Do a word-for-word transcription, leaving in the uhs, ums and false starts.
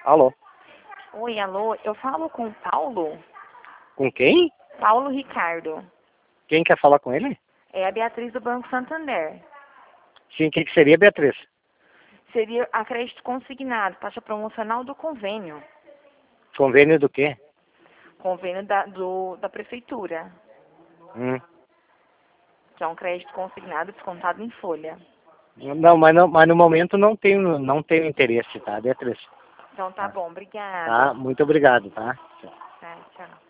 Alô? Oi, alô, eu falo com o Paulo? Com quem? Paulo Ricardo. Quem quer falar com ele? É a Beatriz do Banco Santander. Sim, o que, que seria, Beatriz? Seria a crédito consignado, taxa promocional do convênio. Convênio do quê? Convênio da, do, da prefeitura, Hum. que é um crédito consignado descontado em folha. Não, mas, não, mas no momento não tenho, não tenho interesse, tá, Beatriz? Então tá Tá, bom, obrigada. tá? Muito obrigado, tá? Tá, tchau.